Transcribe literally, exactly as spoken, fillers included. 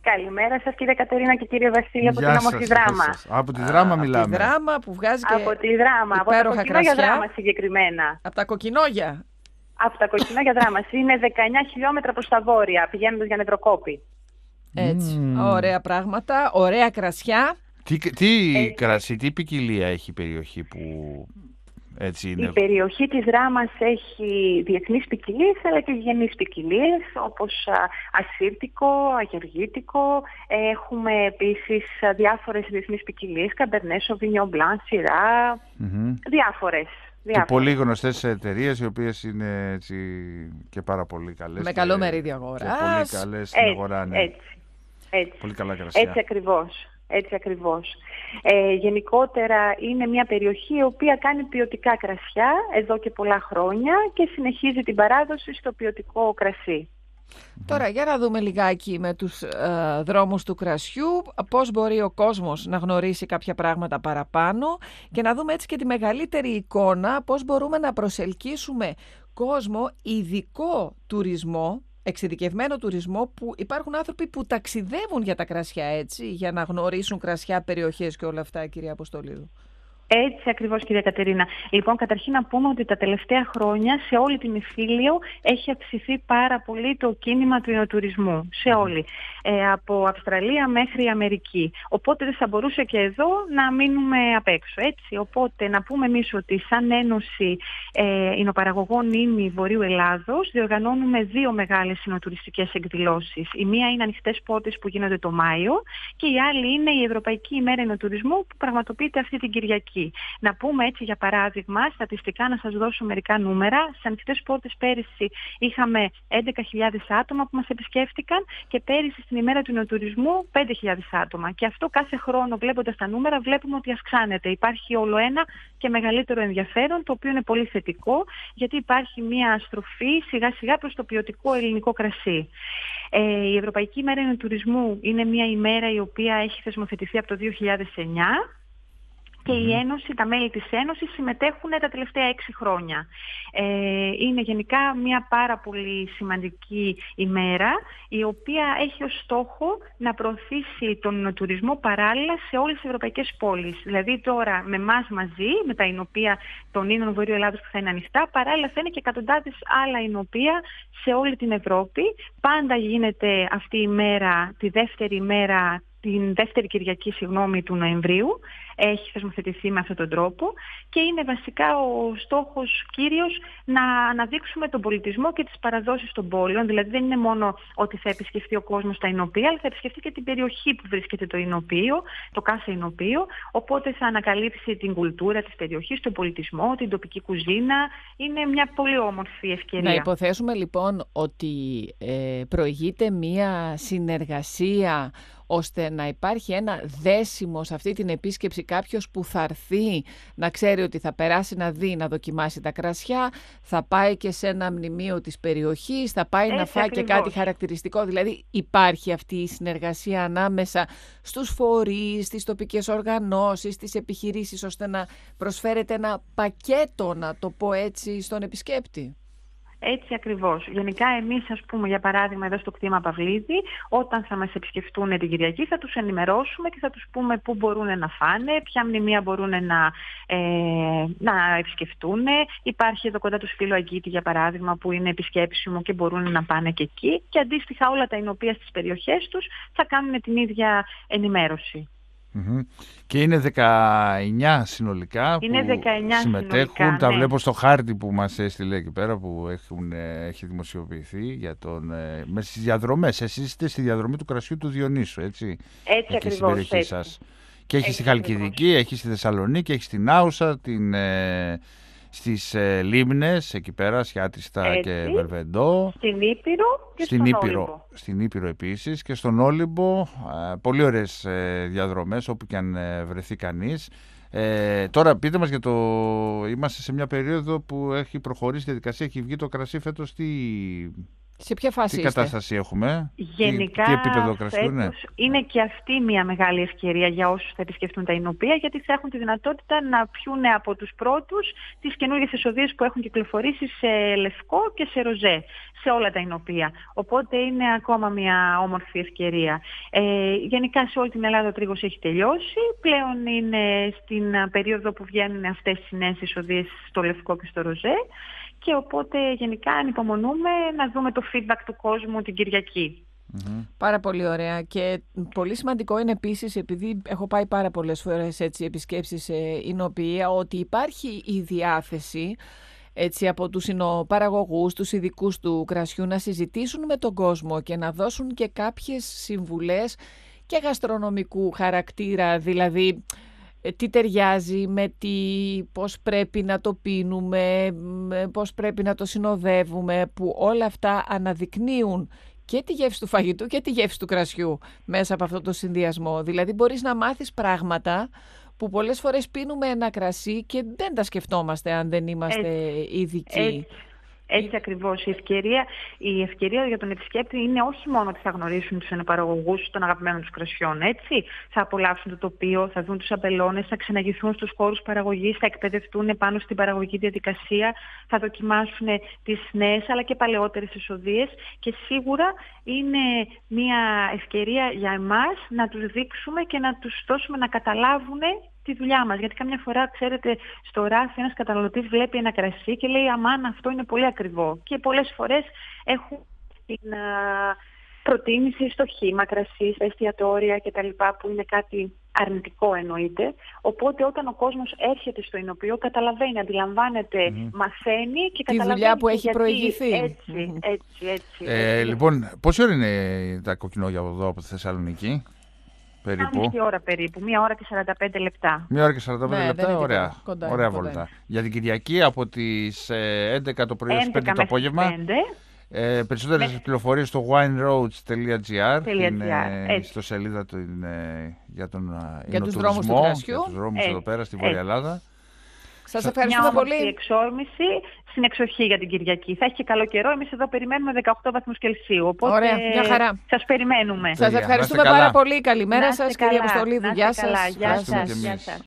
Καλημέρα σας κύριε Κατερίνα και κύριε Βασίλη από Γεια την σας, όμορφη Δράμα. Από τη Δράμα μιλάμε. Από τη Δράμα που βγάζει και Από τη Δράμα, από τα κοκκινόγια Δράμα συγκεκριμένα. Από τα κοκκινόγια. Από τα κοκκινόγια Δράμα. Είναι δεκαεννιά χιλιόμετρα προς τα βόρεια, πηγαίνοντας για Νευροκόπη. Έτσι, Mm. ωραία πράγματα, ωραία κρασιά. Τι, τι Ε, κρασί, τι ποικιλία έχει η περιοχή που έτσι είναι? Η περιοχή της Δράμας έχει διεθνείς ποικιλίες αλλά και γενείς ποικιλίες, όπως α, ασύρτικο, αγεργίτικο. Έχουμε επίσης α, διάφορες διεθνείς ποικιλίες, καμπερνέ, σοβινιόν μπλαν, σιρά, Mm-hmm. διάφορες. Και πολύ γνωστές εταιρείες οι οποίες είναι έτσι και πάρα πολύ καλές. Με και, καλό μερίδιο αγοράς. Και πολύ καλές στην αγορά, ναι. Έτσι, έτσι. Πολύ καλά κρασιά. Έτσι ακριβώς. Έτσι ακριβώς. Ε, γενικότερα είναι μια περιοχή η οποία κάνει ποιοτικά κρασιά εδώ και πολλά χρόνια και συνεχίζει την παράδοση στο ποιοτικό κρασί. Τώρα για να δούμε λιγάκι με τους ε, δρόμους του κρασιού πώς μπορεί ο κόσμος να γνωρίσει κάποια πράγματα παραπάνω και να δούμε έτσι και τη μεγαλύτερη εικόνα, πώς μπορούμε να προσελκύσουμε κόσμο, ειδικό τουρισμό, εξειδικευμένο τουρισμό, που υπάρχουν άνθρωποι που ταξιδεύουν για τα κρασιά, έτσι, για να γνωρίσουν κρασιά, περιοχές και όλα αυτά, κυρία Αποστολίδου. Έτσι ακριβώς, κυρία Κατερίνα. Λοιπόν, καταρχήν να πούμε ότι τα τελευταία χρόνια σε όλη την Ιφίλιο έχει αυξηθεί πάρα πολύ το κίνημα του εινοτουρισμού. Σε όλη. Ε, από Αυστραλία μέχρι Αμερική. Οπότε δεν θα μπορούσε και εδώ να μείνουμε απ' έξω. Έτσι. Οπότε να πούμε εμείς ότι σαν Ένωση ε, Εινοπαραγωγών Ήμι Βορείου Ελλάδος διοργανώνουμε δύο μεγάλες εινοτουριστικές εκδηλώσεις. Η μία είναι ανοιχτές πόρτες που γίνονται το Μάιο και η άλλη είναι η Ευρωπαϊκή ημέρα εινοτουρισμού που πραγματοποιείται αυτή την Κυριακή. Να πούμε έτσι για παράδειγμα, στατιστικά να σας δώσω μερικά νούμερα. Στις ανοιχτές πόρτες πέρυσι είχαμε έντεκα χιλιάδες άτομα που μας επισκέφτηκαν και πέρυσι στην ημέρα του εινοτουρισμού πέντε χιλιάδες άτομα. Και αυτό κάθε χρόνο βλέποντας τα νούμερα βλέπουμε ότι αυξάνεται. Υπάρχει όλο ένα και μεγαλύτερο ενδιαφέρον, το οποίο είναι πολύ θετικό, γιατί υπάρχει μια στροφή σιγά σιγά προς το ποιοτικό ελληνικό κρασί. Ε, η Ευρωπαϊκή ημέρα εινοτουρισμού είναι μια ημέρα η οποία έχει θεσμοθετηθεί από το δύο χιλιάδες εννιά. Και η Ένωση, τα μέλη της Ένωσης συμμετέχουν τα τελευταία έξι χρόνια. Ε, είναι γενικά μια πάρα πολύ σημαντική ημέρα, η οποία έχει ως στόχο να προωθήσει τον τουρισμό παράλληλα σε όλες τις ευρωπαϊκές πόλεις. Δηλαδή τώρα με εμάς μαζί, με τα εινοπία των Ίνων Βορείου Ελλάδος που θα είναι ανοιχτά, παράλληλα θα είναι και εκατοντάδες άλλα εινοπία σε όλη την Ευρώπη. Πάντα γίνεται αυτή η μέρα, τη δεύτερη μέρα, την δεύτερη Κυριακή, συγγνώμη, του Νοεμβρίου. Έχει θεσμοθετηθεί με αυτόν τον τρόπο και είναι βασικά ο στόχος κύριος να αναδείξουμε τον πολιτισμό και τις παραδόσεις των πόλεων. Δηλαδή δεν είναι μόνο ότι θα επισκεφτεί ο κόσμος τα εινοπία, αλλά θα επισκεφτεί και την περιοχή που βρίσκεται το εινοπείο, το κάθε εινοπείο. Οπότε θα ανακαλύψει την κουλτούρα της περιοχής, τον πολιτισμό, την τοπική κουζίνα. Είναι μια πολύ όμορφη ευκαιρία. Να υποθέσουμε λοιπόν ότι ε, προηγείται μια συνεργασία ώστε να υπάρχει ένα δέσιμο σε αυτή την επίσκεψη, κάποιος που θα έρθει να ξέρει ότι θα περάσει να δει, να δοκιμάσει τα κρασιά, θα πάει και σε ένα μνημείο της περιοχής, θα πάει Έτσι να φάει ακριβώς. και κάτι χαρακτηριστικό. Δηλαδή υπάρχει αυτή η συνεργασία ανάμεσα στους φορείς, στις τοπικές οργανώσεις, στις επιχειρήσεις, ώστε να προσφέρεται ένα πακέτο, να το πω έτσι, στον επισκέπτη. Έτσι ακριβώς. Γενικά εμείς, ας πούμε, για παράδειγμα εδώ στο κτήμα Παυλίδη, όταν θα μας επισκεφτούν την Κυριακή θα τους ενημερώσουμε και θα τους πούμε πού μπορούν να φάνε, ποια μνημεία μπορούν να, ε, να επισκεφτούν. Υπάρχει εδώ κοντά τους Φίλο Αγκίτη, για παράδειγμα, που είναι επισκέψιμο και μπορούν να πάνε και εκεί. Και αντίστοιχα όλα τα εινοπία στις περιοχές τους θα κάνουν την ίδια ενημέρωση. Mm-hmm. Και είναι δεκαεννιά συνολικά είναι που δεκαεννιά συμμετέχουν. Συνολικά, τα ναι. βλέπω στο χάρτη που μας έστειλε εκεί πέρα, που έχουν, έχει δημοσιοποιηθεί για τον, με στις διαδρομές. Εσείς είστε στη διαδρομή του κρασιού του Διονύσου, έτσι? Έτσι εκεί ακριβώς. στην περιοχή έτσι. σας. Και έχει έτσι στη Χαλκιδική, έχει στη Θεσσαλονίκη, έχει στην Άουσα, την, ε, στις ε, Λίμνες, εκεί πέρα, Σιάτιστα έτσι. και Βερβεντό. Στην Ήπειρο και στην στον Ήπειρο, Όλυμπο. Στην Ήπειρο επίσης και στον Όλυμπο. Ε, πολύ ωραίες ε, διαδρομές όπου και αν ε, βρεθεί κανείς. Ε, τώρα πείτε μας για το... Είμαστε σε μια περίοδο που έχει προχωρήσει η διαδικασία, έχει βγει το κρασί φέτος. Τι, Σε ποια φάση Τι είστε? κατάσταση έχουμε? Γενικά, τι, τι επίπεδο κρασιού είναι? είναι και αυτή μια μεγάλη ευκαιρία για όσους θα επισκεφτούν τα Ινωπία, γιατί θα έχουν τη δυνατότητα να πιούνε από τους πρώτους τις καινούργιες εσοδίες που έχουν κυκλοφορήσει σε λευκό και σε ροζέ, σε όλα τα Ινωπία. Οπότε είναι ακόμα μια όμορφη ευκαιρία. Ε, γενικά σε όλη την Ελλάδα ο τρίγος έχει τελειώσει. Πλέον είναι στην περίοδο που βγαίνουν αυτές οι νέες εσοδίες στο λευκό και στο ροζέ. Και οπότε γενικά ανυπομονούμε να δούμε το feedback του κόσμου την Κυριακή. Mm-hmm. Πάρα πολύ ωραία. Και πολύ σημαντικό είναι επίσης, επειδή έχω πάει πάρα πολλές φορές έτσι, επισκέψεις σε Ινωπία, ότι υπάρχει η διάθεση έτσι, από τους παραγωγούς, τους ειδικούς του κρασιού να συζητήσουν με τον κόσμο και να δώσουν και κάποιες συμβουλές και γαστρονομικού χαρακτήρα, δηλαδή τι ταιριάζει με τι, πώς πρέπει να το πίνουμε, πώς πρέπει να το συνοδεύουμε, που όλα αυτά αναδεικνύουν και τη γεύση του φαγητού και τη γεύση του κρασιού μέσα από αυτό το συνδυασμό. Δηλαδή μπορείς να μάθεις πράγματα που πολλές φορές πίνουμε ένα κρασί και δεν τα σκεφτόμαστε αν δεν είμαστε έτσι, ειδικοί. Έτσι. Έτσι ακριβώς. Η ευκαιρία, η ευκαιρία για τον επισκέπτη είναι όχι μόνο ότι θα γνωρίσουν τους ενοπαραγωγούς των αγαπημένων τους κρασιών, έτσι. Θα απολαύσουν το τοπίο, θα δουν τους αμπελώνες, θα ξεναγηθούν στους χώρους παραγωγής, θα εκπαιδευτούν πάνω στην παραγωγική διαδικασία, θα δοκιμάσουν τις νέες αλλά και παλαιότερες εσοδίες και σίγουρα είναι μια ευκαιρία για εμάς να τους δείξουμε και να τους δώσουμε να καταλάβουν τη δουλειά μας. Γιατί καμιά φορά, ξέρετε, στο ράφι ένας καταναλωτής βλέπει ένα κρασί και λέει αμάν αυτό είναι πολύ ακριβό. Και πολλές φορές έχουν την α, προτίμηση στο χύμα κρασί, στα εστιατόρια κτλ. Που είναι κάτι αρνητικό εννοείται. Οπότε όταν ο κόσμος έρχεται στο Ινωπείο καταλαβαίνει, αντιλαμβάνεται, mm. μαθαίνει και καταλαβαίνει τη δουλειά που έχει γιατί προηγηθεί. Έτσι, mm. έτσι, έτσι, ε, έτσι. Λοιπόν, πόση ώρα είναι τα κοκκινόγια από εδώ από τη Θεσσαλονίκη? Περίπου. Μισή ώρα περίπου, μία ώρα και σαράντα πέντε λεπτά. Μία ώρα και σαράντα πέντε ναι, λεπτά, ωραία, κοντά, ωραία κοντά. βόλτα. Για την Κυριακή από τις έντεκα το πρωί στις πέντε το απόγευμα. Ε, περισσότερες με... πληροφορίες στο wineroads τελεία gr, είναι στο σελίδα του είναι, για τον για τους δρόμους του κρασιού. Για τους δρόμους εδώ πέρα στη Βόρεια Ελλάδα. Σας ευχαριστούμε πολύ. Μια εξόρμηση στην εξοχή για την Κυριακή. Θα έχει και καλό καιρό. Εμείς εδώ περιμένουμε δεκαοκτώ βαθμούς Κελσίου. Οπότε ωραία, μια χαρά. Σας περιμένουμε. Σας ευχαριστούμε πάρα πολύ. Καλημέρα σας, κυρία Αποστολίδου. Γεια σας. Γεια σας.